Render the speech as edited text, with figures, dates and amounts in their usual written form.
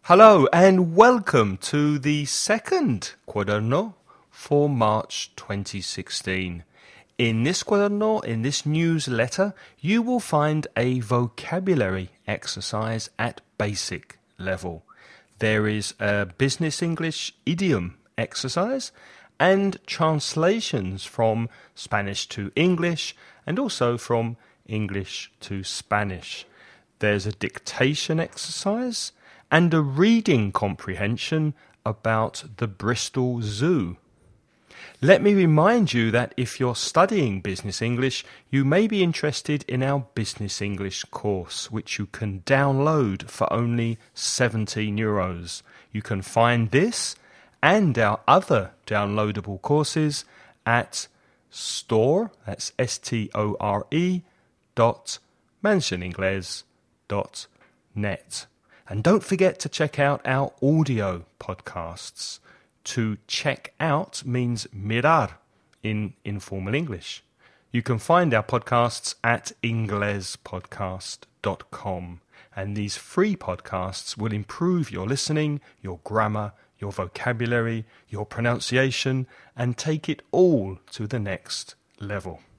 Hello and welcome to the second Quaderno for March 2016. In this Quaderno, in this newsletter, you will find a vocabulary exercise at basic level. There is a business English idiom exercise and translations from Spanish to English and also from English to Spanish. There's a dictation exercise and a reading comprehension about the Bristol Zoo. Let me remind you that if you're studying Business English, you may be interested in our Business English course, which you can download for only €17. You can find this and our other downloadable courses at store, that's store, mansioningles.net. And don't forget to check out our audio podcasts. To check out means mirar in informal English. You can find our podcasts at inglespodcast.com. And these free podcasts will improve your listening, your grammar, your vocabulary, your pronunciation, and take it all to the next level.